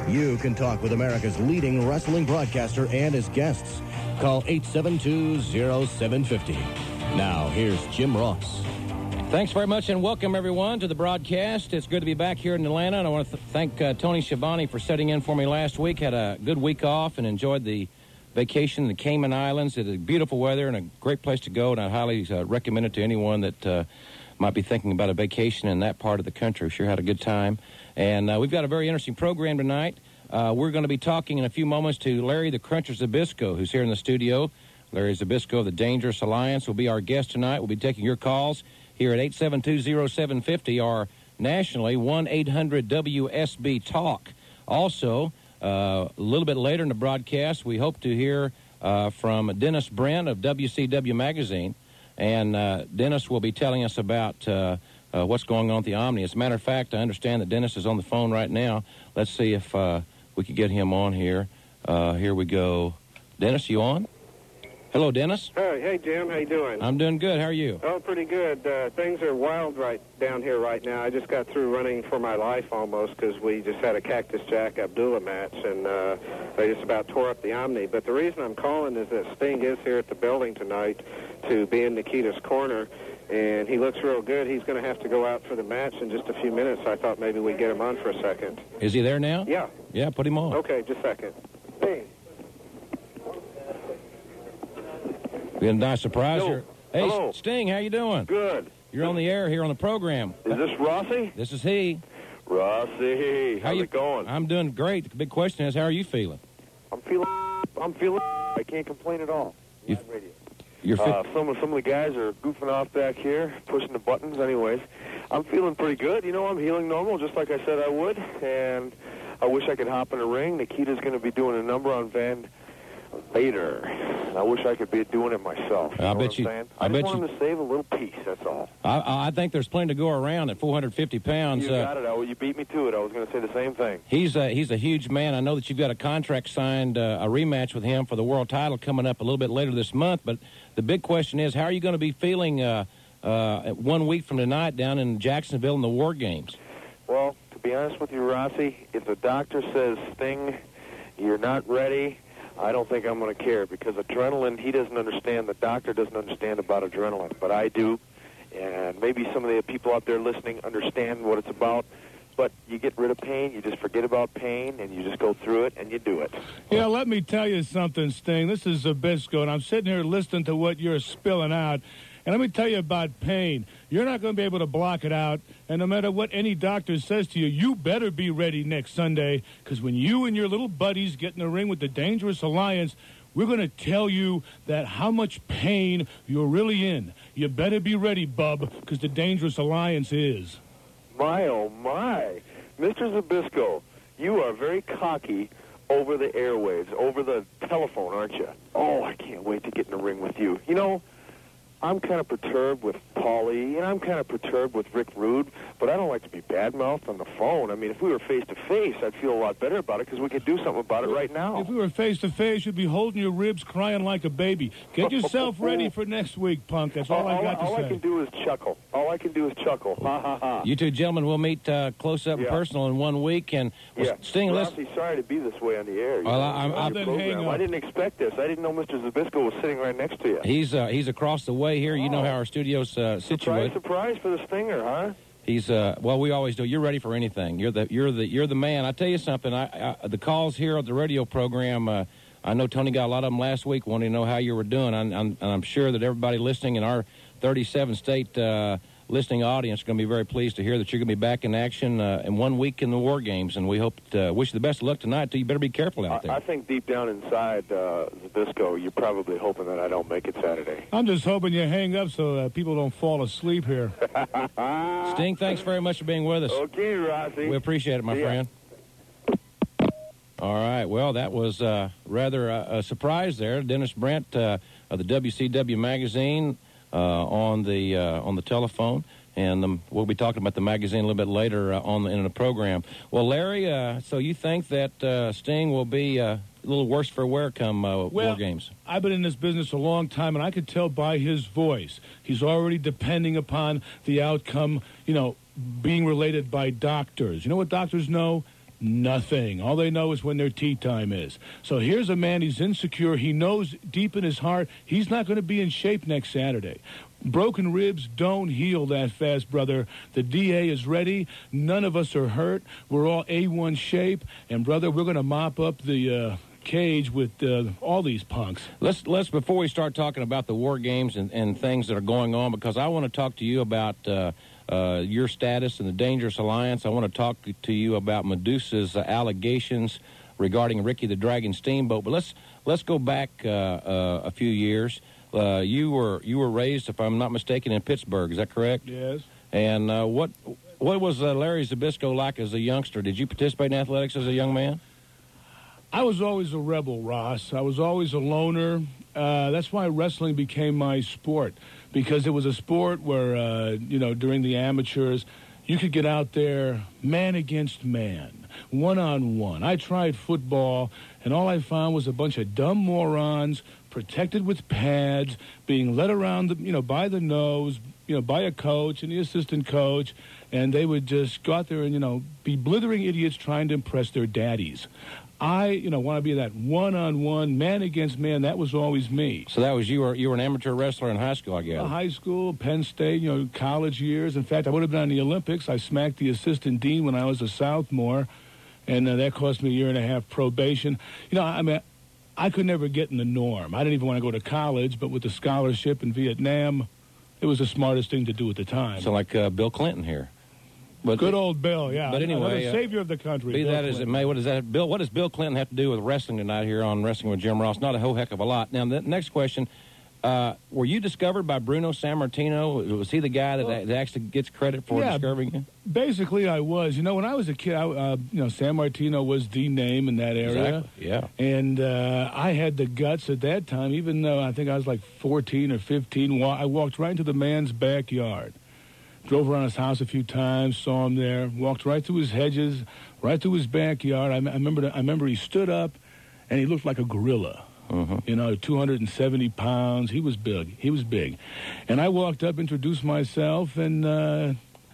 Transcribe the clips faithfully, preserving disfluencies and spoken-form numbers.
You can talk with America's leading wrestling broadcaster and his guests. Call eight seven two, oh seven five oh. Now, here's Jim Ross. Thanks very much, and welcome, everyone, to the broadcast. It's good to be back here in Atlanta, and I want to th- thank uh, Tony Schiavone for setting in for me last week. Had a good week off and enjoyed the vacation in the Cayman Islands. It is beautiful weather and a great place to go, and I highly uh, recommend it to anyone that uh, might be thinking about a vacation in that part of the country. Sure had a good time. And uh, we've got a very interesting program tonight. Uh, we're going to be talking in a few moments to Larry the Cruncher Zbyszko, who's here in the studio. Larry Zbyszko of the Dangerous Alliance will be our guest tonight. We'll be taking your calls here at eight seven two, oh seven five oh or nationally one eight hundred W S B Talk. Also, uh, a little bit later in the broadcast, we hope to hear uh, from Dennis Brent of W C W Magazine. And uh, Dennis will be telling us about uh, uh, what's going on at the Omni. As a matter of fact, I understand that Dennis is on the phone right now. Let's see if uh, we could get him on here. Uh, here we go. Dennis, you on? Hello, Dennis. Hey, hey, Jim. How you doing? I'm doing good. How are you? Oh, pretty good. Uh, things are wild right down here right now. I just got through running for my life almost because we just had a Cactus Jack Abdullah match, and uh, they just about tore up the Omni. But the reason I'm calling is that Sting is here at the building tonight to be in Nikita's corner, and he looks real good. He's going to have to go out for the match in just a few minutes. I thought maybe we'd get him on for a second. Is he there now? Yeah. Yeah, put him on. Okay, just a second. Hey. Be a nice surprise Hello. here. Hey, Hello. Sting, how you doing? Good. You're on the air here on the program. Is this Rossi? This is he. Rossi, How how's you, it going? I'm doing great. The big question is, how are you feeling? I'm feeling. I'm feeling. I can't complain at all. You- Live radio. You're fit. Uh, some of some of the guys are goofing off back here, pushing the buttons. Anyways, I'm feeling pretty good. You know, I'm healing normal, just like I said I would. And I wish I could hop in the ring. Nikita's going to be doing a number on Van Vader. I wish I could be doing it myself. You I know bet what you- I'm saying? I I, bet just want you- him to save a little piece. That's all. I, I think there's plenty to go around at four hundred fifty pounds. You Uh, got it. I, you beat me to it. I was going to say the same thing. he's a, he's a huge man. I know that you've got a contract signed, uh, a rematch with him for the world title coming up a little bit later this month. But the big question is, how are you going to be feeling uh, uh, one week from tonight down in Jacksonville in the War Games? Well, to be honest with you, Rossi, if the doctor says, Sting, you're not ready, I don't think I'm going to care, because adrenaline, he doesn't understand, the doctor doesn't understand about adrenaline, but I do, and maybe some of the people out there listening understand what it's about, but you get rid of pain, you just forget about pain, and you just go through it, and you do it. Yeah, let me tell you something, Sting. This is Zbyszko, and I'm sitting here listening to what you're spilling out. And let me tell you about pain. You're not going to be able to block it out. And no matter what any doctor says to you, you better be ready next Sunday, because when you and your little buddies get in the ring with the Dangerous Alliance, we're going to tell you that how much pain you're really in. You better be ready, bub, because the Dangerous Alliance is. My, oh, my. Mister Zbyszko, you are very cocky over the airwaves, over the telephone, aren't you? Oh, I can't wait to get in the ring with you. You know, I'm kind of perturbed with Paulie, and I'm kind of perturbed with Rick Rude, but I don't like to be bad-mouthed on the phone. I mean, if we were face-to-face, I'd feel a lot better about it, because we could do something about it right now. If we were face-to-face, you'd be holding your ribs, crying like a baby. Get yourself ready for next week, punk. That's all, all I got to all say. I can do is chuckle. All I can do is chuckle. Ha, ha, ha. You two gentlemen will meet uh, close up and Yeah. personal in one week. And well, Yeah. Sting, listen. Rossi, sorry to be this way on the air. You Well, know, I'm- on I'm- your Then hang program. up. I didn't expect this. I didn't know Mister Zbyszko was sitting right next to you. He's uh, he's across the way here. You know how our studio's uh, Surprise, situated. surprise for the Stinger, huh? He's uh, well, we always do. You're ready for anything. You're the you're the you're the man. I tell you something. I, I the calls here at the radio program. Uh, I know Tony got a lot of them last week, wanting to know how you were doing. I'm, I'm, and I'm sure that everybody listening in our thirty-seven state uh, listening audience is going to be very pleased to hear that you're going to be back in action uh, in one week in the War Games. And we hope to uh, wish you the best of luck tonight. Too. You better be careful out there. I, I think deep down inside, uh, Zbyszko, you're probably hoping that I don't make it Saturday. I'm just hoping you hang up so uh, people don't fall asleep here. Sting, thanks very much for being with us. Okay, Rossi. We appreciate it, my See ya. friend. All right. Well, that was uh, rather a, a surprise there. Dennis Brent uh, of the W C W magazine uh, on the uh, on the telephone, and um, we'll be talking about the magazine a little bit later uh, on the, in the program. Well, Larry, uh, so you think that uh, Sting will be uh, a little worse for wear come uh, Well, War Games? I've been in this business a long time, and I could tell by his voice. He's already depending upon the outcome, you know, being related by doctors. You know what doctors know? Nothing. All they know is when their tea time is. So here's a man, he's insecure. He knows deep in his heart he's not going to be in shape next Saturday. Broken ribs don't heal that fast, brother. The D A is ready. None of us are hurt. We're all A one shape. And, brother, we're going to mop up the uh, cage with uh, all these punks. Let's, let's before we start talking about the war games and, and things that are going on, because I want to talk to you about uh, uh, your status in the Dangerous Alliance. I want to talk to you about Medusa's uh, allegations regarding Ricky the Dragon Steamboat. But let's let's go back uh, uh, a few years. Uh, you were you were raised, if I'm not mistaken, in Pittsburgh. Is that correct? Yes. And uh, what what was uh, Larry Zbyszko like as a youngster? Did you participate in athletics as a young man? I was always a rebel, Ross. I was always a loner. Uh, that's why wrestling became my sport, because it was a sport where, uh, you know, during the amateurs, you could get out there man against man, one-on-one. I tried football, and all I found was a bunch of dumb morons protected with pads, being led around, the, you know, by the nose, you know, by a coach and the assistant coach, and they would just go out there and, you know, be blithering idiots trying to impress their daddies. I, you know, want to be that one-on-one, man against man. That was always me. So that was you were you were an amateur wrestler in high school, I guess. Uh, high school, Penn State, you know, college years. In fact, I would have been on the Olympics. I smacked the assistant dean when I was a sophomore, and uh, that cost me a year and a half probation. You know, I mean, I could never get in the norm. I didn't even want to go to college, but with the scholarship in Vietnam, it was the smartest thing to do at the time. So like uh, Bill Clinton here. But Good old Bill, yeah. But anyway, the savior of the country. Be Bill that as it may, what does that Bill? What does Bill Clinton have to do with wrestling tonight here on Wrestling with Jim Ross? Not a whole heck of a lot. Now, the next question: uh, were you discovered by Bruno Sammartino? Was he the guy that, well, that actually gets credit for yeah, discovering you? Basically, I was. You know, when I was a kid, I, uh, you know, Sammartino was the name in that area. Exactly. Yeah. And uh, I had the guts at that time, even though I think I was like fourteen or fifteen. I walked right into the man's backyard. Drove around his house a few times, saw him there, walked right through his hedges, right through his backyard. I, I remember I remember he stood up, and he looked like a gorilla. Uh-huh. You know, two hundred seventy pounds. He was big. He was big. And I walked up, introduced myself, and uh,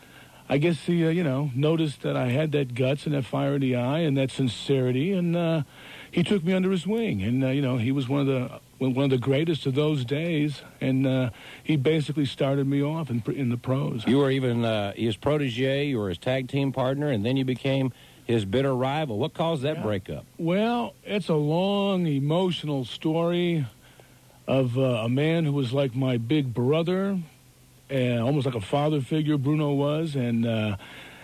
I guess he, uh, you know, noticed that I had that guts and that fire in the eye and that sincerity, and uh, he took me under his wing. And, uh, you know, he was one of the one of the greatest of those days, and uh, he basically started me off in, in the pros. You were even uh, his protege, you were his tag team partner, and then you became his bitter rival. What caused that yeah. breakup? Well, it's a long, emotional story of uh, a man who was like my big brother, and almost like a father figure, Bruno was, and uh,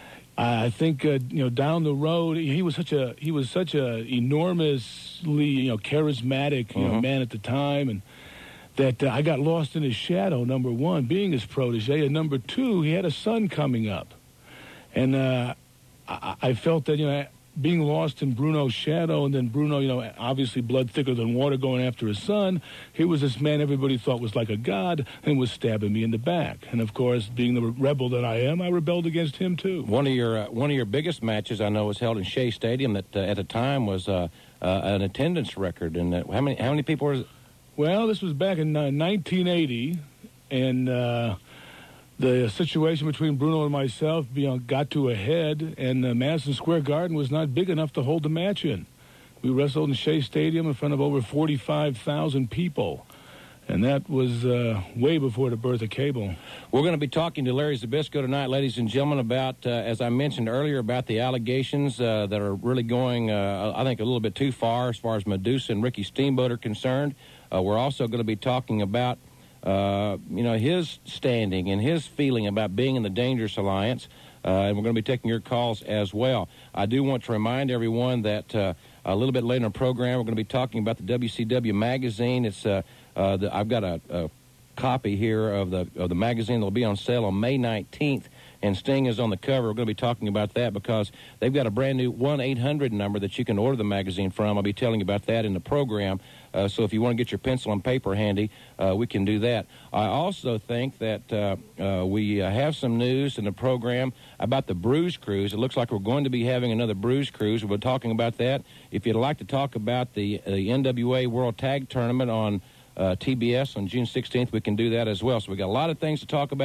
I think uh, you know, down the road, he was such a he was such a enormously you know charismatic you uh-huh. know, man at the time, and that uh, I got lost in his shadow. Number one, being his protege, and number two, he had a son coming up, and uh, I, I felt that you know being lost in Bruno's shadow, and then Bruno, you know, obviously blood thicker than water, going after his son. Here was this man everybody thought was like a god, and was stabbing me in the back. And of course, being the rebel that I am, I rebelled against him too. One of your uh, one of your biggest matches, I know, was held in Shea Stadium. That uh, at the time was uh, uh, an attendance record. And uh, how many how many people were? Well, this was back in uh, nineteen eighty, and. Uh, The situation between Bruno and myself you know, got to a head, and uh, Madison Square Garden was not big enough to hold the match in. We wrestled in Shea Stadium in front of over forty-five thousand people, and that was uh, way before the birth of cable. We're going to be talking to Larry Zbyszko tonight, ladies and gentlemen, about, uh, as I mentioned earlier, about the allegations uh, that are really going, uh, I think, a little bit too far as far as Medusa and Ricky Steamboat are concerned. Uh, we're also going to be talking about Uh, you know, his standing and his feeling about being in the Dangerous Alliance, uh, and we're going to be taking your calls as well. I do want to remind everyone that uh, a little bit later in the program, we're going to be talking about the W C W magazine. It's uh, uh, the, I've got a, a copy here of the of the magazine that'll be on sale on May nineteenth, and Sting is on the cover. We're going to be talking about that because they've got a brand new one eight hundred number that you can order the magazine from. I'll be telling you about that in the program. Uh, so if you want to get your pencil and paper handy, uh, we can do that. I also think that uh, uh, we uh, have some news in the program about the Bruise Cruise. It looks like we're going to be having another Bruise Cruise. We're talking about that. If you'd like to talk about the, uh, the N W A World Tag Tournament on uh, T B S on June sixteenth, we can do that as well. So we got a lot of things to talk about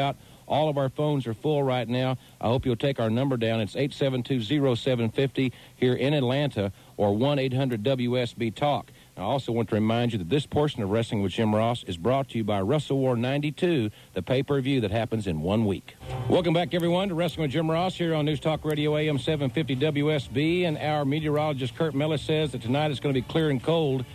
All of our phones are full right now. I hope you'll take our number down. It's eight seven two, oh seven five oh here in Atlanta, or one eight hundred W S B Talk. I also want to remind you that this portion of Wrestling with Jim Ross is brought to you by Wrestle War ninety-two, the pay-per-view that happens in one week. Welcome back, everyone, to Wrestling with Jim Ross here on News Talk Radio A M seven fifty W S B. And our meteorologist, Kurt Mellis, says that tonight it's going to be clear and cold.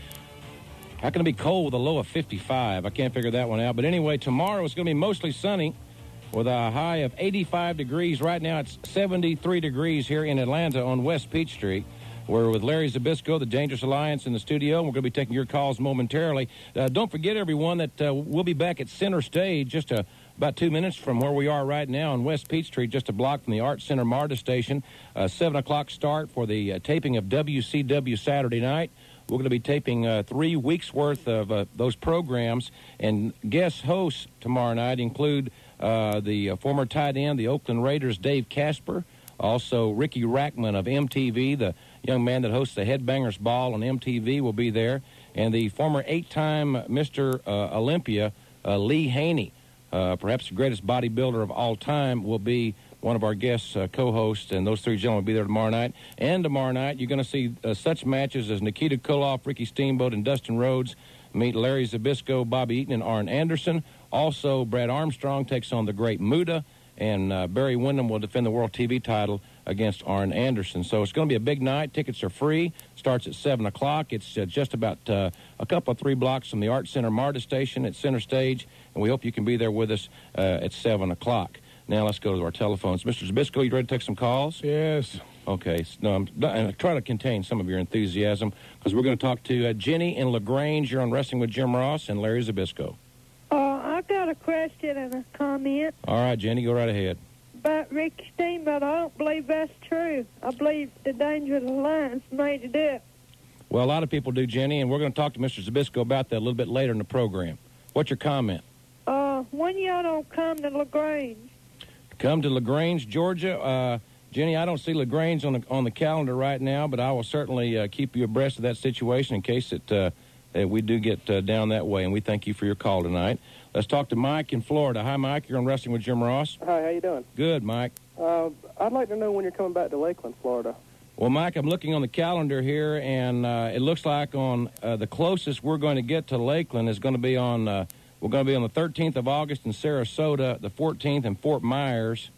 How can it be cold with a low of fifty-five? I can't figure that one out. But anyway, tomorrow it's going to be mostly sunny with a high of eighty-five degrees. Right now it's seventy-three degrees here in Atlanta on West Peach Street. We're with Larry Zbyszko, the Dangerous Alliance, in the studio. We're going to be taking your calls momentarily. Uh, don't forget, everyone, that uh, we'll be back at Center Stage just uh, about two minutes from where we are right now on West Peach Street, just a block from the Art Center MARTA station. Uh, seven o'clock start for the uh, taping of W C W Saturday night. We're going to be taping uh, three weeks' worth of uh, those programs, and guest hosts tomorrow night include uh, the uh, former tight end, the Oakland Raiders, Dave Casper, also Ricky Rackman of M T V, the young man that hosts the Headbangers Ball on M T V will be there, and the former eight-time Mister Uh, Olympia, uh, Lee Haney, uh, perhaps the greatest bodybuilder of all time, will be one of our guests, uh, co-hosts, and those three gentlemen will be there tomorrow night. And tomorrow night, you're going to see uh, such matches as Nikita Koloff, Ricky Steamboat, and Dustin Rhodes meet Larry Zbyszko, Bobby Eaton, and Arn Anderson. Also, Brad Armstrong takes on the Great Muta, and uh, Barry Windham will defend the World T V title against Arn Anderson. So it's going to be a big night. Tickets are free. Starts at seven o'clock. It's uh, just about uh, a couple of three blocks from the Art Center MARTA station at Center Stage, and we hope you can be there with us uh, at seven o'clock. Now let's go to our telephones. Mister Zbyszko, you ready to take some calls? Yes. Okay. No, I'm, I'm trying to contain some of your enthusiasm because we're going to talk to uh, Jenny in LaGrange. You're on Wrestling with Jim Ross and Larry Zbyszko. Uh, I got a question and a comment. All right, Jenny, go right ahead. About Ricky Steamboat, I don't believe that's true. I believe the Dangerous Alliance made it up. Well, a lot of people do, Jenny, and we're going to talk to Mister Zbyszko about that a little bit later in the program. What's your comment? Uh, when y'all don't come to LaGrange? Come to LaGrange, Georgia. Uh, Jenny, I don't see LaGrange on the, on the calendar right now, but I will certainly uh, keep you abreast of that situation in case it, uh, that we do get uh, down that way, and we thank you for your call tonight. Let's talk to Mike in Florida. Hi, Mike. You're on Wrestling with Jim Ross. Hi, how you doing? Good, Mike. Uh, I'd like to know when you're coming back to Lakeland, Florida. Well, Mike, I'm looking on the calendar here, and uh, it looks like on uh, the closest we're going to get to Lakeland is going to be on uh, we're going to be on the thirteenth of August in Sarasota, the fourteenth in Fort Myers,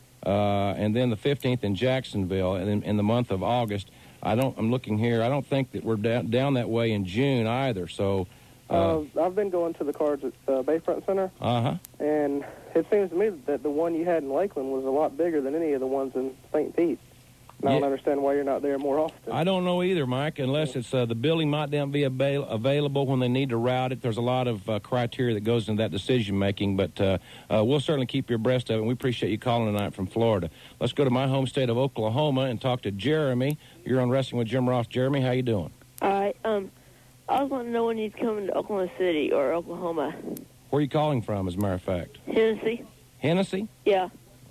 uh, and then the fifteenth in Jacksonville, and in, in the month of August. I don't. I'm looking here. I don't think that we're down, down that way in June either. So. Uh, uh, I've been going to the cards at uh, Bayfront Center, uh-huh. and it seems to me that the one you had in Lakeland was a lot bigger than any of the ones in Saint Pete. And I don't Yeah. understand why you're not there more often. I don't know either, Mike, unless it's uh, the building might not be avail- available when they need to route it. There's a lot of uh, criteria that goes into that decision-making, but uh, uh, we'll certainly keep you abreast of it, and we appreciate you calling tonight from Florida. Let's go to my home state of Oklahoma and talk to Jeremy. You're on Wrestling with Jim Ross. Jeremy, how you doing? All right. Um, I was wanting to know when he's coming to Oklahoma City or Oklahoma. Where are you calling from, as a matter of fact? Hennessy? Hennessy? Yeah.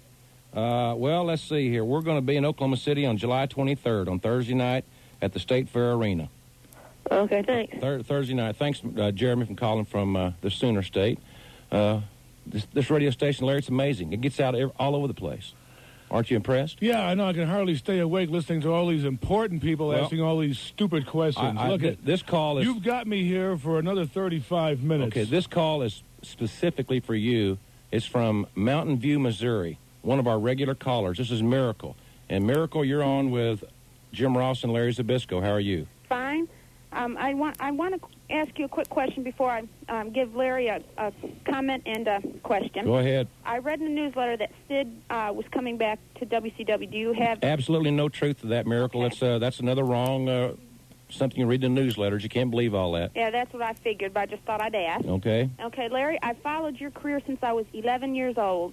Uh, well, let's see here. We're going to be in Oklahoma City on July twenty-third, on Thursday night at the State Fair Arena. Okay, thanks. Thir- Thursday night. Thanks, uh, Jeremy, for calling from uh, the Sooner State. Uh, this, this radio station, Larry, it's amazing. It gets out every, all over the place. Aren't you impressed? Yeah, I know. I can hardly stay awake listening to all these important people Well, asking all these stupid questions. I, I, Look, th- at this call is... You've got me here for another thirty-five minutes. Okay, this call is specifically for you. It's from Mountain View, Missouri, one of our regular callers. This is Miracle. And Miracle, you're on with Jim Ross and Larry Zbyszko. How are you? Fine. Um, I want I want to ask you a quick question before I um, give Larry a, a comment and a question. Go ahead. I read in the newsletter that Sid uh, was coming back to W C W. Do you have... Absolutely no truth to that, Miracle. Okay. That's, uh, that's another wrong... Uh, something you read in the newsletters. You can't believe all that. Yeah, that's what I figured, but I just thought I'd ask. Okay. Okay, Larry, I followed your career since I was eleven years old.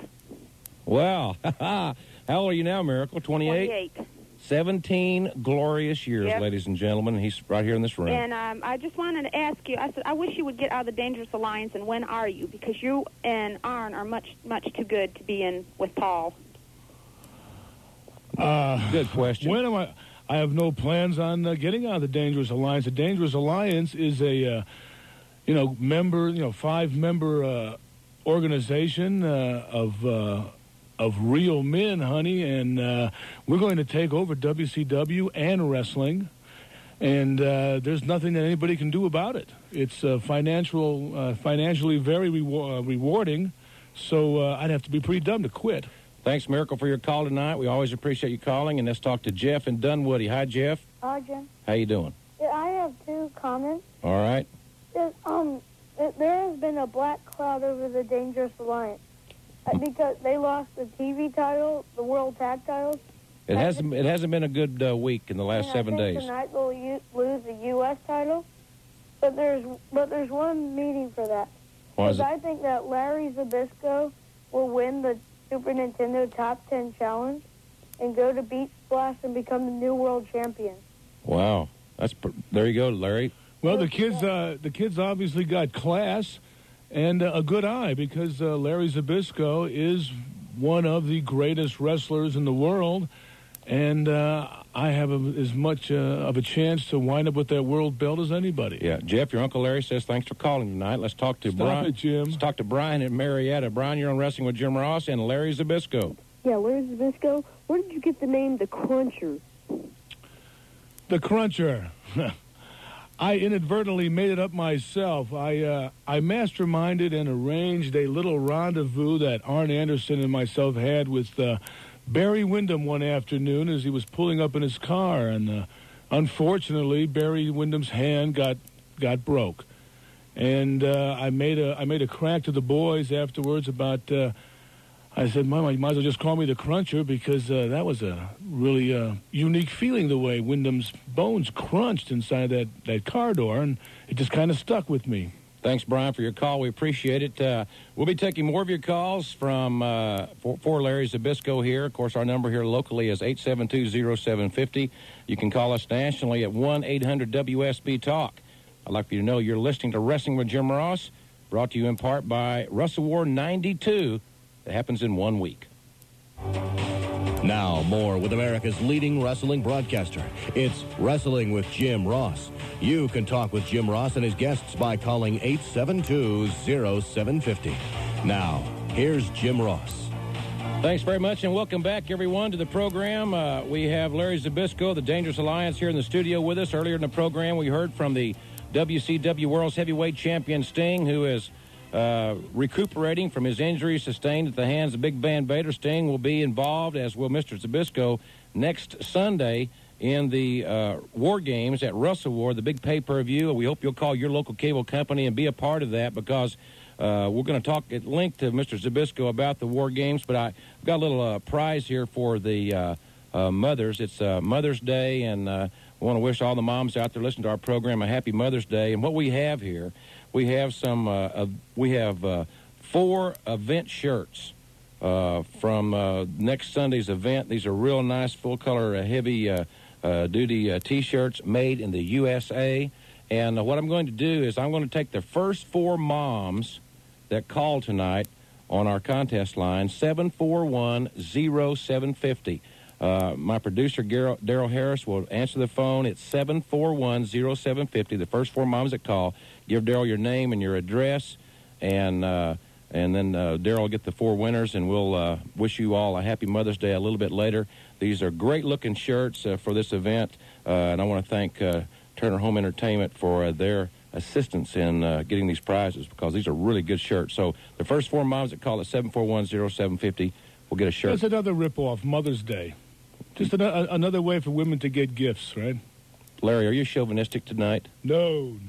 Wow. How old are you now, Miracle? twenty-eight? twenty-eight. seventeen glorious years, Yep. ladies and gentlemen. And he's right here in this room. And um, I just wanted to ask you, I said, I wish you would get out of the Dangerous Alliance, and when are you? Because you and Arn are much, much too good to be in with Paul. Uh, Good question. When am I? I have no plans on uh, getting out of the Dangerous Alliance. The Dangerous Alliance is a, uh, you know, member, you know, five-member uh, organization uh, of uh, of real men, honey, and uh, we're going to take over W C W and wrestling, and uh, there's nothing that anybody can do about it. It's uh, financial, uh, financially very rewar- uh, rewarding, so uh, I'd have to be pretty dumb to quit. Thanks, Miracle, for your call tonight. We always appreciate you calling, and let's talk to Jeff in Dunwoody. Hi, Jeff. Hi, Jim. How you doing? Yeah, I have two comments. All right. There's, um, there has been a black cloud over the Dangerous Alliance uh, because they lost the T V title, the World Tag titles. It hasn't. It hasn't been a good uh, week in the last and seven I think days. Tonight they'll u- lose the U S title, but there's but there's one meaning for that. Why is Because it? I think that Larry Zbyszko will win the Super Nintendo Top Ten Challenge and go to Beach Blast and become the new world champion. Wow, that's pr- there you go, Larry. Well, the kids, uh, the kids obviously got class and uh, a good eye because uh, Larry Zbyszko is one of the greatest wrestlers in the world, and uh, I have a, as much uh, of a chance to wind up with that world belt as anybody. Yeah, Jeff, your Uncle Larry says thanks for calling tonight. Let's talk to Stop Brian. it, Jim. Let's talk to Brian in Marietta. Brian, you're on Wrestling with Jim Ross and Larry Zbyszko. Yeah, Larry Zbyszko. Where did you get the name The Cruncher? The Cruncher. I inadvertently made it up myself. I uh, I masterminded and arranged a little rendezvous that Arn Anderson and myself had with uh, Barry Windham one afternoon as he was pulling up in his car, and uh, unfortunately, Barry Windham's hand got got broke, and uh, I made a I made a crack to the boys afterwards about. Uh, I said, Mama, you might as well just call me the Cruncher because uh, that was a really uh, unique feeling the way Wyndham's bones crunched inside that, that car door, and it just kind of stuck with me. Thanks, Brian, for your call. We appreciate it. Uh, we'll be taking more of your calls from uh, for, for Larry Zbyszko here. Of course, our number here locally is eight seven two, oh seven five oh. You can call us nationally at one eight hundred W S B Talk. I'd like for you to know you're listening to Wrestling with Jim Ross, brought to you in part by Wrestle War ninety-two. That happens in one week. Now, more with America's leading wrestling broadcaster. It's Wrestling with Jim Ross. You can talk with Jim Ross and his guests by calling eight seven two, oh seven five oh. Now, here's Jim Ross. Thanks very much, and welcome back, everyone, to the program. Uh, we have Larry Zbyszko, the Dangerous Alliance, here in the studio with us. Earlier in the program, we heard from the W C W World's Heavyweight Champion Sting, who is Uh, recuperating from his injuries sustained at the hands of Big Van Vader. Sting will be involved, as will Mister Zbyszko, next Sunday in the uh, War Games at Wrestle War, the big pay-per-view. We hope you'll call your local cable company and be a part of that because uh, we're going to talk at length to Mister Zbyszko about the War Games, but I've got a little uh, prize here for the uh, uh, mothers. It's uh, Mother's Day, and uh, we want to wish all the moms out there listening to our program a happy Mother's Day. And what we have here, we have some. Uh, uh, we have uh, four event shirts uh, from uh, next Sunday's event. These are real nice, full-color, uh, heavy-duty uh, uh, uh, T-shirts made in the U S A. And uh, what I'm going to do is I'm going to take the first four moms that call tonight on our contest line, seven four one, oh seven five oh. Uh, my producer, Daryl Harris, will answer the phone. It's seven four one, oh seven five oh. The first four moms that call, give Daryl your name and your address, and uh, and then uh, Daryl will get the four winners, and we'll uh, wish you all a happy Mother's Day a little bit later. These are great-looking shirts uh, for this event, uh, and I want to thank uh, Turner Home Entertainment for uh, their assistance in uh, getting these prizes because these are really good shirts. So the first four moms that call at seven four one, oh seven five oh will get a shirt. That's another rip-off, Mother's Day. Just an- another way for women to get gifts, right? Larry, are you chauvinistic tonight? No, no.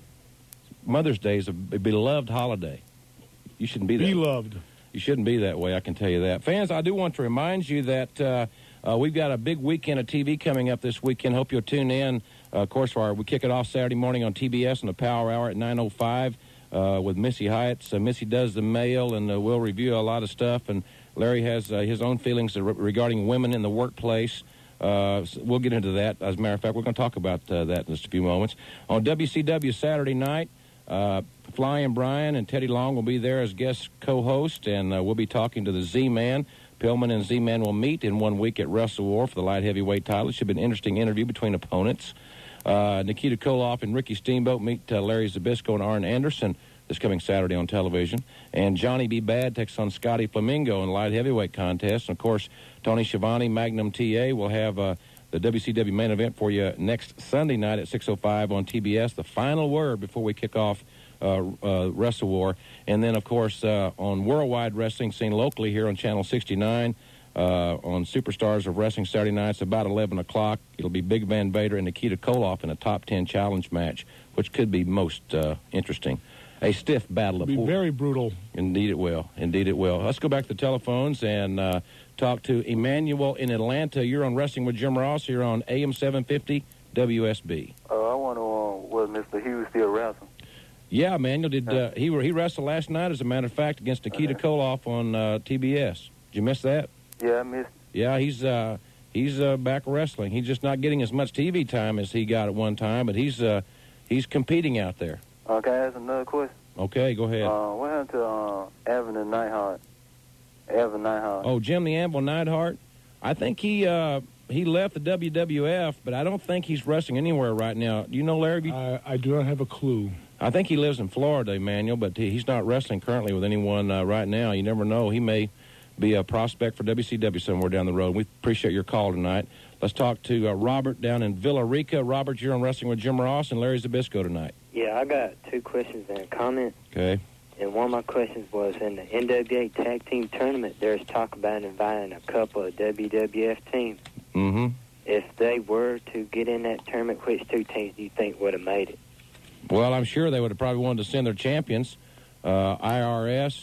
Mother's Day is a beloved holiday. You shouldn't be that Beloved. You shouldn't be that way, I can tell you that. Fans, I do want to remind you that uh, uh, we've got a big weekend of T V coming up this weekend. Hope you'll tune in. Uh, of course, our, we kick it off Saturday morning on T B S in the Power Hour at nine oh five uh, with Missy Hyatt. So Missy does the mail, and uh, we'll review a lot of stuff. And Larry has uh, his own feelings re- regarding women in the workplace. Uh, so we'll get into that. As a matter of fact, we're going to talk about uh, that in just a few moments. On W C W Saturday night, uh, Flying Brian and Teddy Long will be there as guest co-host, and uh, we'll be talking to the Z-Man. Pillman and Z-Man will meet in one week at Wrestle War for the light heavyweight title. It should be an interesting interview between opponents. Uh, Nikita Koloff and Ricky Steamboat meet uh, Larry Zbyszko and Arn Anderson this coming Saturday on television. And Johnny B. Bad takes on Scotty Flamingo in the light heavyweight contest. And, of course, Tony Schiavone, Magnum T A, will have uh, the W C W main event for you next Sunday night at six oh five on T B S. The final word before we kick off uh, uh, Wrestle War. And then, of course, uh, on Worldwide Wrestling, seen locally here on Channel sixty-nine, uh, on Superstars of Wrestling Saturday nights about eleven o'clock. It'll be Big Van Vader and Nikita Koloff in a top ten challenge match, which could be most uh, interesting. A stiff battle of... It'll be very brutal. Indeed it will. Indeed it will. Let's go back to the telephones and uh, talk to Emmanuel in Atlanta. You're on Wrestling with Jim Ross. You're on A M seven fifty W S B. Uh, I want to, uh, was Mister Hughes still wrestling? Yeah, Emmanuel, did uh, he he wrestled last night, as a matter of fact, against Nikita Koloff on uh, T B S. Did you miss that? Yeah, I missed. Yeah, he's uh, he's uh, back wrestling. He's just not getting as much T V time as he got at one time, but he's uh, he's competing out there. Uh, can I ask another question? Okay, go ahead. Uh, what happened to uh, Evan and Neidhart? Evan Neidhart. Oh, Jim the Anvil Neidhart? I think he uh, he left the W W F, but I don't think he's wrestling anywhere right now. Do you know, Larry? I, I do not have a clue. I think he lives in Florida, Emmanuel, but he, he's not wrestling currently with anyone uh, right now. You never know. He may be a prospect for W C W somewhere down the road. We appreciate your call tonight. Let's talk to uh, Robert down in Villa Rica. Robert, you're on Wrestling with Jim Ross and Larry Zbyszko tonight. Yeah, I got two questions and a comment. Okay. And one of my questions was, in the N W A Tag Team Tournament, there's talk about inviting a couple of W W F teams. Mm-hmm. If they were to get in that tournament, which two teams do you think would have made it? Well, I'm sure they would have probably wanted to send their champions, uh, I R S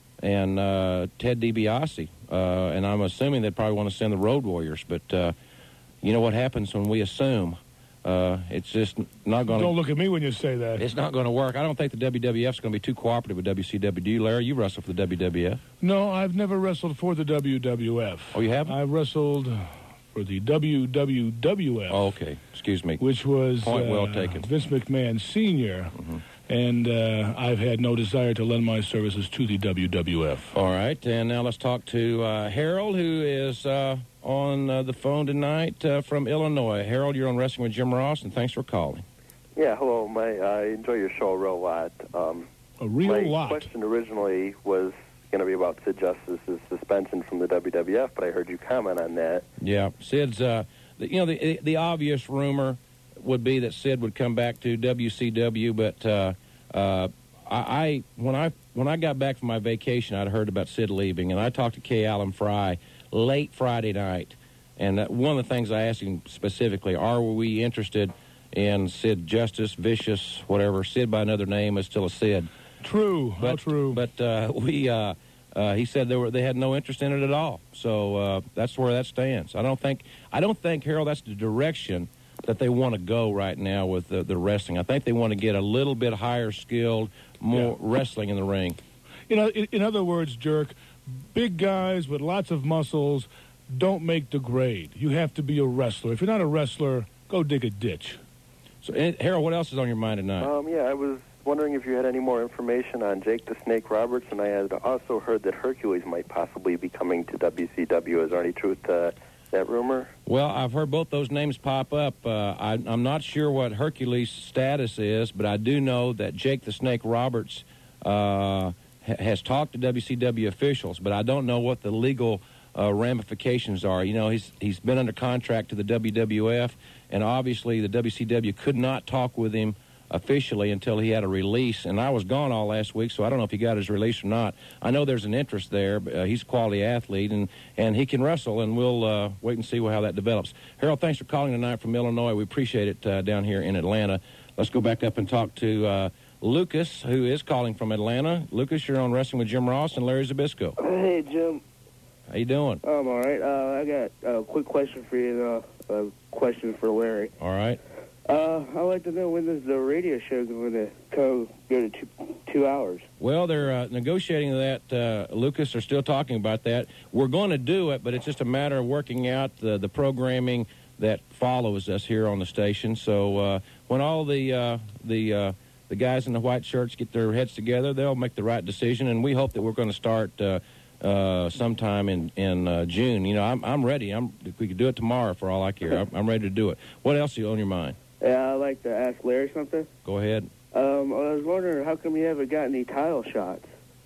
and uh, Ted DiBiase. Uh, and I'm assuming they'd probably want to send the Road Warriors. But uh, you know what happens when we assume? Uh, it's just not going to... Don't look at me when you say that. It's not going to work. I don't think the W W F's going to be too cooperative with W C W. Do you, Larry? You wrestle for the W W F. No, I've never wrestled for the W W F. Oh, you haven't? I've wrestled for the W W W F. Oh, okay. Excuse me. Which was Point well uh, taken. Vince McMahon Senior Mm-hmm. And uh, I've had no desire to lend my services to the W W F. All right, and now let's talk to uh, Harold, who is uh, on uh, the phone tonight uh, from Illinois. Harold, you're on Wrestling with Jim Ross, and thanks for calling. Yeah, hello, May. I enjoy your show a real lot. Um, a real my lot. My question originally was going to be about Sid Justice's suspension from the W W F, but I heard you comment on that. Yeah, Sid's, uh, the, you know, the the obvious rumor would be that Sid would come back to W C W, but uh, uh, I, I when I when I got back from my vacation, I'd heard about Sid leaving, and I talked to Kay Allen Fry late Friday night, and that, one of the things I asked him specifically, are we interested in Sid Justice, Vicious, whatever? Sid by another name is still a Sid. True, but, how true. But uh, we, uh, uh, he said they were they had no interest in it at all. So uh, that's where that stands. I don't think I don't think Harold, that's the direction that they want to go right now with the, the wrestling. I think they want to get a little bit higher skilled, more yeah. wrestling in the ring. You know, in, in other words, Jerk, big guys with lots of muscles don't make the grade. You have to be a wrestler. If you're not a wrestler, go dig a ditch. So, Harold, what else is on your mind tonight? Um, yeah, I was wondering if you had any more information on Jake the Snake Roberts, and I had also heard that Hercules might possibly be coming to W C W. Is there any truth to that rumor? Well, I've heard both those names pop up. Uh, I, I'm not sure what Hercules' status is, but I do know that Jake the Snake Roberts uh, ha- has talked to W C W officials, but I don't know what the legal uh, ramifications are. You know, he's he's been under contract to the W W F, and obviously the W C W could not talk with him officially until he had a release, and I was gone all last week, so I don't know if he got his release or not. I know there's an interest there. But, uh, he's a quality athlete, and, and he can wrestle, and we'll uh, wait and see how that develops. Harold, thanks for calling tonight from Illinois. We appreciate it uh, down here in Atlanta. Let's go back up and talk to uh, Lucas, who is calling from Atlanta. Lucas, you're on Wrestling with Jim Ross and Larry Zbyszko. Hey, Jim. How you doing? I'm all right. Uh, I got a quick question for you and uh, a question for Larry. All right. Uh, I'd like to know, when is the radio show going to go, go to two, two hours? Well, they're uh, negotiating that. Uh, Lucas are still talking about that. We're going to do it, but it's just a matter of working out the, the programming that follows us here on the station. So uh, when all the uh, the uh, the guys in the white shirts get their heads together, they'll make the right decision, and we hope that we're going to start uh, uh, sometime in in uh, June. You know, I'm I'm ready. I'm we could do it tomorrow for all I care. I'm, I'm ready to do it. What else is on your mind? Yeah, I'd like to ask Larry something. Go ahead. Um, I was wondering how come you haven't got any title shots?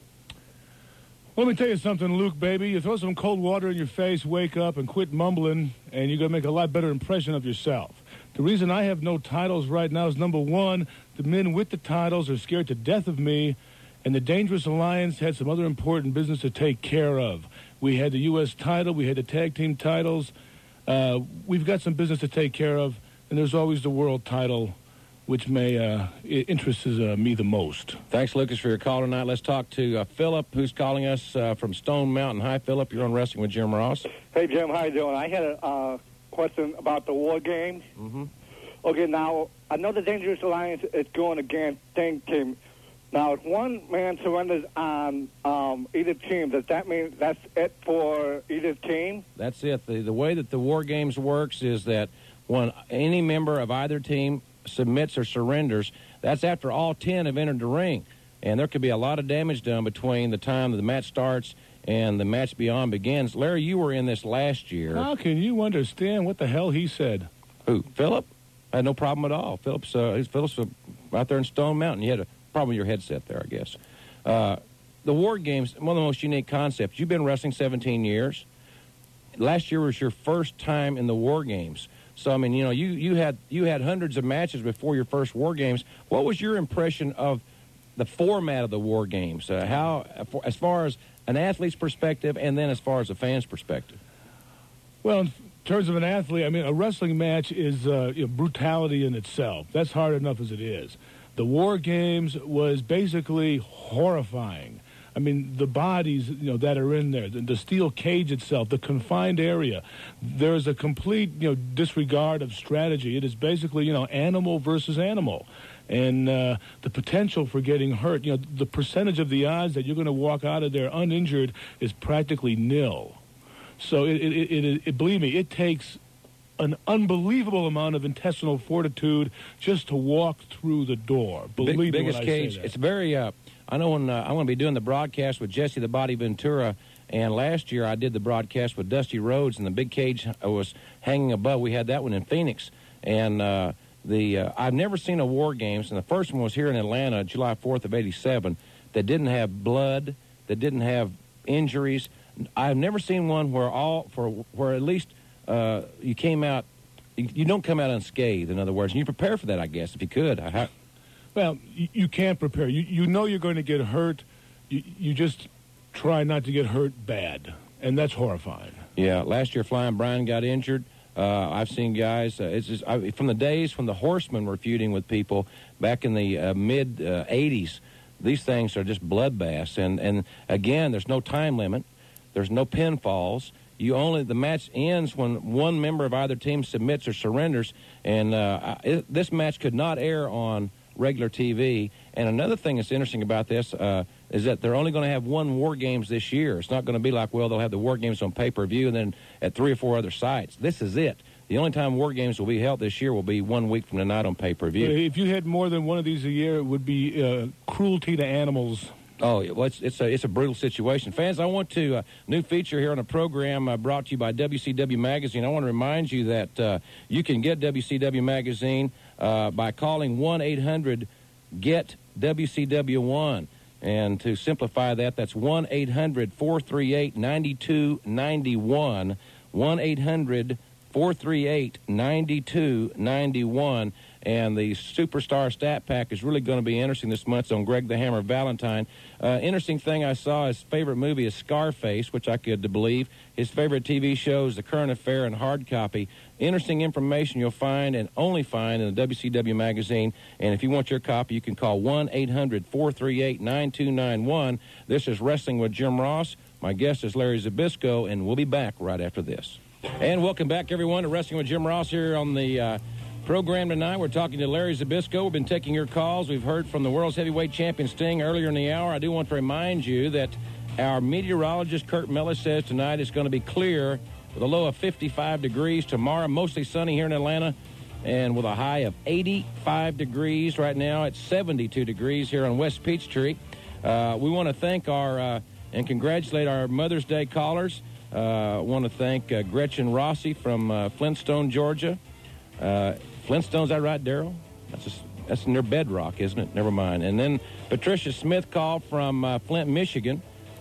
Let me tell you something, Luke, baby. You throw some cold water in your face, wake up, and quit mumbling, and you're going to make a lot better impression of yourself. The reason I have no titles right now is, number one, the men with the titles are scared to death of me, and the Dangerous Alliance had some other important business to take care of. We had the U S title. We had the tag team titles. Uh, we've got some business to take care of, and there's always the world title, which may uh, interests uh, me the most. Thanks, Lucas, for your call tonight. Let's talk to uh, Philip, who's calling us uh, from Stone Mountain. Hi, Philip. You're on Wrestling with Jim Ross. Hey, Jim. How you doing? I had a uh, question about the War Games. Mm-hmm. Okay, now, I know the Dangerous Alliance is going against Tank Team. Now, if one man surrenders on um, either team, does that mean that's it for either team? That's it. The, the way that the War Games works is that when any member of either team submits or surrenders, that's after all ten have entered the ring. And there could be a lot of damage done between the time that the match starts and the match beyond begins. Larry, you were in this last year. How can you understand what the hell he said? Who? Philip? I had no problem at all. Philip's, uh, Philip's uh, out there in Stone Mountain. You had a problem with your headset there, I guess. Uh, the War Games, one of the most unique concepts. You've been wrestling seventeen years. Last year was your first time in the War Games. So, I mean, you know, you, you had you had hundreds of matches before your first War Games. What was your impression of the format of the War Games? Uh, how, as far as an athlete's perspective and then as far as a fan's perspective? Well, in terms of an athlete, I mean, a wrestling match is uh, you know, brutality in itself. That's hard enough as it is. The War Games was basically horrifying. I mean, the bodies, you know, that are in there, the, the steel cage itself, the confined area, there's a complete, you know, disregard of strategy. It is basically, you know, animal versus animal. And uh, the potential for getting hurt, you know, the percentage of the odds that you're going to walk out of there uninjured is practically nil. So, it, it, it, it, it, believe me, it takes an unbelievable amount of intestinal fortitude just to walk through the door. Believe Big, me biggest when I cage. say that. It's very... Uh, I know when uh, I'm going to be doing the broadcast with Jesse the Body Ventura, and last year I did the broadcast with Dusty Rhodes, and the big cage was hanging above. We had that one in Phoenix, and uh, the uh, I've never seen a War Games, and the first one was here in Atlanta, July fourth of eighty-seven, that didn't have blood, that didn't have injuries. I've never seen one where all for where at least uh, you came out, you, you don't come out unscathed. In other words, and you prepare for that, I guess, if you could. I, Well, you, you can't prepare. You you know you're going to get hurt. You, you just try not to get hurt bad, and that's horrifying. Yeah, last year Flying Brian got injured. Uh, I've seen guys, uh, it's just, I, from the days when the Horsemen were feuding with people back in the uh, mid-eighties, uh, these things are just bloodbaths. And, and, again, there's no time limit. There's no pinfalls. You only the match ends when one member of either team submits or surrenders, and uh, it, this match could not air on regular T V. And another thing that's interesting about this uh, is that they're only going to have one War Games this year. It's not going to be like, well, they'll have the War Games on pay-per-view and then at three or four other sites. This is it. The only time War Games will be held this year will be one week from tonight on pay-per-view. If you had more than one of these a year, it would be uh, cruelty to animals. Oh, well, it's, it's, a, it's a brutal situation. Fans, I want to, uh, new feature here on the program uh, brought to you by W C W Magazine. I want to remind you that uh, you can get W C W Magazine uh, by calling one eight hundred get W C W one. And to simplify that, that's one eight hundred four three eight nine two nine one, one eight hundred four three eight nine two nine one. And the Superstar Stat Pack is really going to be interesting this month. It's on Greg the Hammer Valentine. Uh, interesting thing I saw, his favorite movie is Scarface, which I could believe. His favorite T V show is The Current Affair and Hard Copy. Interesting information you'll find and only find in the W C W Magazine. And if you want your copy, you can call one eight hundred four three eight nine two nine one. This is Wrestling with Jim Ross. My guest is Larry Zbyszko, and we'll be back right after this. And welcome back, everyone, to Wrestling with Jim Ross here on the uh, program tonight. We're talking to Larry Zbyszko. We've been taking your calls. We've heard from the World's Heavyweight Champion Sting earlier in the hour. I do want to remind you that our meteorologist, Kurt Mellis, says tonight it's going to be clear with a low of fifty-five degrees. Tomorrow, mostly sunny here in Atlanta, and with a high of eighty-five degrees. Right now, it's seventy-two degrees here on West Peachtree. Uh, we want to thank our uh, and congratulate our Mother's Day callers. I uh, want to thank uh, Gretchen Rossi from uh, Flintstone, Georgia. Uh, Flintstone, is that right, Daryl? That's just, that's near Bedrock, isn't it? Never mind. And then Patricia Smith called from uh, Flint, Michigan.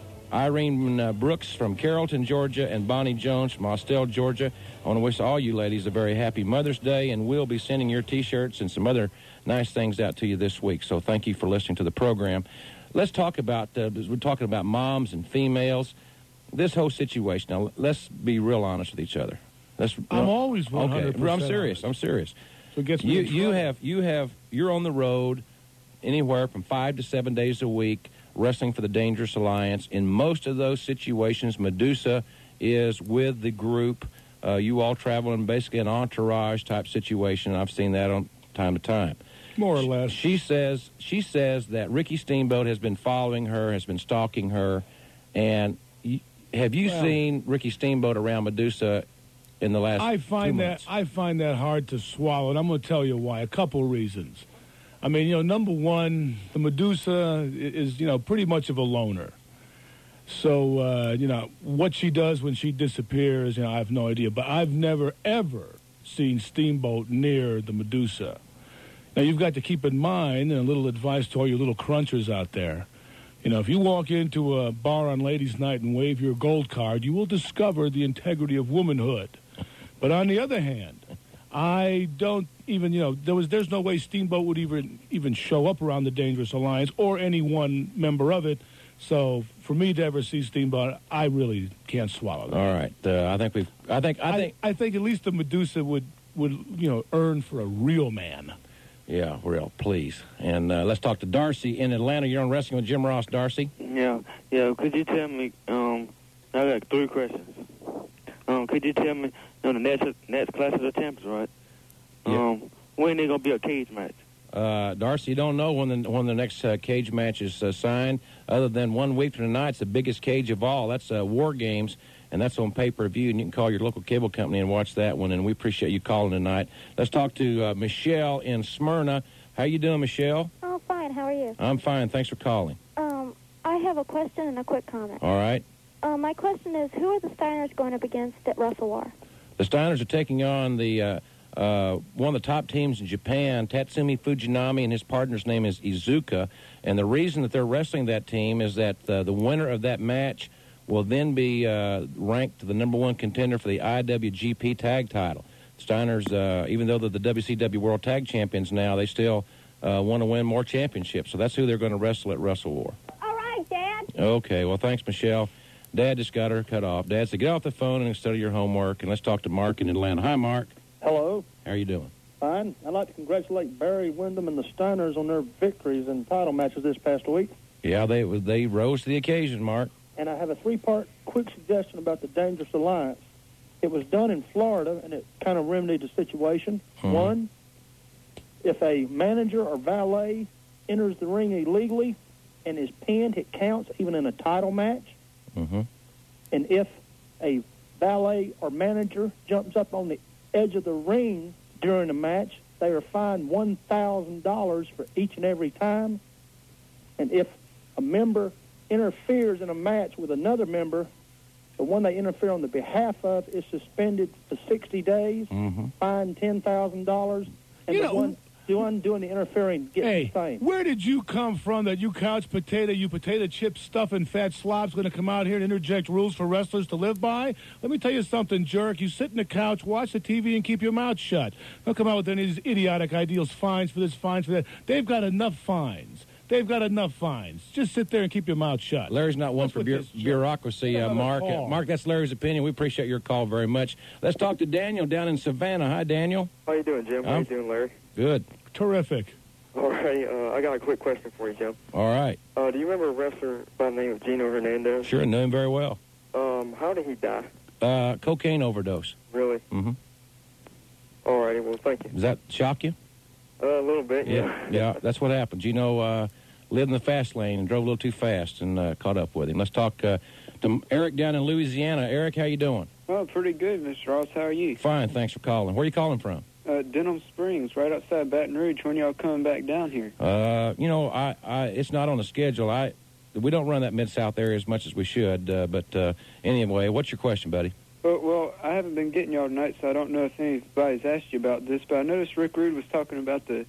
Irene uh, Brooks from Carrollton, Georgia, and Bonnie Jones from Austell, Georgia. I want to wish all you ladies a very happy Mother's Day, and we'll be sending your T-shirts and some other nice things out to you this week. So thank you for listening to the program. Let's talk about, uh, we're talking about moms and females, this whole situation. Now, let's be real honest with each other. Let's, I'm no, always one hundred percent Okay, I'm serious. I'm serious. So it gets me you, in you have, you have, you're on the road anywhere from five to seven days a week, wrestling for the Dangerous Alliance. In most of those situations, Medusa is with the group. Uh, you all travel in basically an entourage-type situation. I've seen that on time to time. More or less. She says she says that Ricky Steamboat has been following her, has been stalking her. And y- have you well, seen Ricky Steamboat around Medusa in the last I find two that months? I find that hard to swallow, and I'm going to tell you why. A couple reasons. I mean, you know, number one, the Medusa is, you know, pretty much of a loner. So, uh, you know, what she does when she disappears, you know, I have no idea. But I've never, ever seen Steamboat near the Medusa. Now, you've got to keep in mind, and a little advice to all you little crunchers out there, you know, if you walk into a bar on ladies' night and wave your gold card, you will discover the integrity of womanhood. But on the other hand, I don't even, you know, there was, there's no way Steamboat would even even show up around the Dangerous Alliance or any one member of it. So for me to ever see Steamboat, I really can't swallow that. All right, uh, I think we've. I think. I think. I, I think at least the Medusa would would you know earn for a real man. Yeah, real. Please, and uh, let's talk to Darcy in Atlanta. You're on Wrestling with Jim Ross, Darcy. Yeah, yeah. Could you tell me? Um, I got three questions. Um, could you tell me? You know, the next next Clash of the Champions, right? Yeah. Um, when they gonna be a cage match? Uh, Darcy, you don't know when the when the next uh, cage match is uh, signed, other than one week from tonight. It's the biggest cage of all. That's uh, War Games, and that's on pay-per-view, and you can call your local cable company and watch that one, and we appreciate you calling tonight. Let's talk to uh, Michelle in Smyrna. How you doing, Michelle? Oh, fine. How are you? I'm fine. Thanks for calling. Um, I have a question and a quick comment. All right. Uh, my question is, who are the Steiners going up against at Wrestle War? The Steiners are taking on the uh, uh, one of the top teams in Japan, Tatsumi Fujinami, and his partner's name is Izuka. And the reason that they're wrestling that team is that uh, the winner of that match will then be uh, ranked the number one contender for the I W G P tag title. Steiners, uh, even though they're the W C W World Tag Champions now, they still uh, want to win more championships. So that's who they're going to wrestle at Wrestle War. All right, Dad. Okay, well, thanks, Michelle. Dad just got her cut off. Dad said, get off the phone and study your homework, and let's talk to Mark in Atlanta. Hi, Mark. Hello. How are you doing? Fine. I'd like to congratulate Barry Windham and the Steiners on their victories in title matches this past week. Yeah, they they rose to the occasion, Mark. And I have a three-part quick suggestion about the Dangerous Alliance. It was done in Florida, and it kind of remedied the situation. Hmm. One, if a manager or valet enters the ring illegally and is pinned, it counts even in a title match. Mm-hmm. And if a valet or manager jumps up on the edge of the ring during a match, they are fined one thousand dollars for each and every time. And if a member interferes in a match with another member, the one they interfere on the behalf of is suspended for sixty days, mm-hmm. fined ten thousand dollars, and You the know, one, the one doing the interfering gets Hey, the same. where did you come from that you couch potato, you potato chip stuffing fat slob's going to come out here and interject rules for wrestlers to live by? Let me tell you something, jerk. You sit in the couch, watch the T V, and keep your mouth shut. Don't come out with any of these idiotic ideals, fines for this, fines for that. They've got enough fines. They've got enough fines. Just sit there and keep your mouth shut. Larry's not one What's for with bu- this jerk? bureaucracy, uh, Another Mark. Uh, call. Mark, that's Larry's opinion. We appreciate your call very much. Let's talk to Daniel down in Savannah. Hi, Daniel. How you doing, Jim? How I'm- you doing, Larry? Good. Terrific. All right, uh, I got a quick question for you, Jim. All right. Uh, do you remember a wrestler by the name of Gino Hernandez? Sure, know him very well. Um, how did he die? Uh, cocaine overdose. Really? Mm-hmm. All righty, well, thank you. Does that shock you? Uh, a little bit, yeah. Yeah, yeah, that's what happened. Gino uh, lived in the fast lane and drove a little too fast and uh, caught up with him. Let's talk uh, to Eric down in Louisiana. Eric, how you doing? Well, pretty good, Mister Ross. How are you? Fine, thanks for calling. Where are you calling from? Uh, Denham Springs, right outside Baton Rouge. When y'all coming back down here? Uh, you know, I, I, it's not on the schedule. I, we don't run that Mid-South area as much as we should. Uh, but uh, anyway, what's your question, buddy? Well, well, I haven't been getting y'all tonight, so I don't know if anybody's asked you about this. But I noticed Rick Rude was talking about the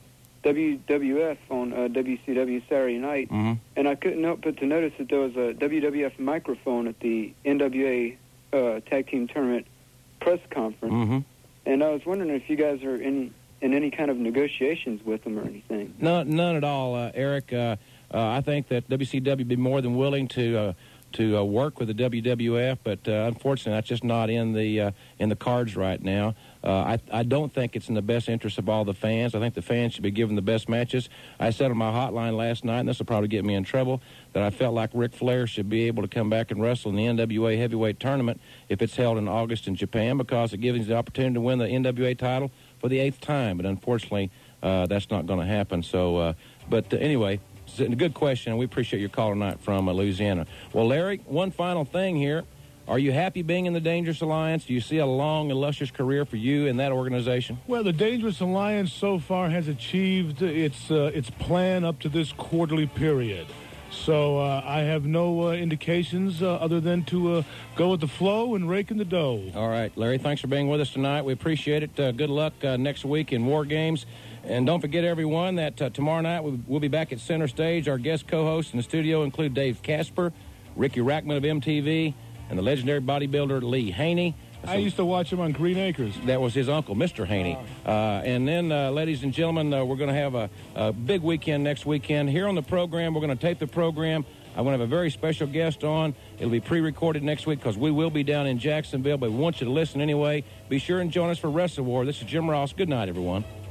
W W F on uh, W C W Saturday night, Mm-hmm. and I couldn't help but to notice that there was a W W F microphone at the N W A uh, Tag Team Tournament press conference, Mm-hmm. and I was wondering if you guys are in in any kind of negotiations with them or anything. No, none at all, uh, Eric. Uh, uh, I think that W C W would be more than willing to uh, to uh, work with the W W F, but uh, unfortunately, that's just not in the uh, in the cards right now. Uh, I, I don't think it's in the best interest of all the fans. I think the fans should be given the best matches. I said on my hotline last night, and this will probably get me in trouble, that I felt like Ric Flair should be able to come back and wrestle in the N W A heavyweight tournament if it's held in August in Japan, because it gives him the opportunity to win the N W A title for the eighth time. But unfortunately, uh, that's not going to happen. So, uh, but uh, anyway, it's a good question, and we appreciate your call tonight from uh, Louisiana. Well, Larry, one final thing here. Are you happy being in the Dangerous Alliance? Do you see a long, illustrious career for you in that organization? Well, the Dangerous Alliance so far has achieved its uh, its plan up to this quarterly period. So uh, I have no uh, indications uh, other than to uh, go with the flow and rake in the dough. All right, Larry, thanks for being with us tonight. We appreciate it. Uh, good luck uh, next week in War Games. And don't forget, everyone, that uh, tomorrow night we'll be back at Center Stage. Our guest co-hosts in the studio include Dave Casper, Ricky Rackman of M T V, and the legendary bodybuilder Lee Haney. I used to watch him on Green Acres. That was his uncle, Mister Haney. Uh, and then, uh, ladies and gentlemen, uh, we're going to have a, a big weekend next weekend. Here on the program, we're going to tape the program. I'm going to have a very special guest on. It'll be pre-recorded next week because we will be down in Jacksonville, but we want you to listen anyway. Be sure and join us for Wrestle War. This is Jim Ross. Good night, everyone.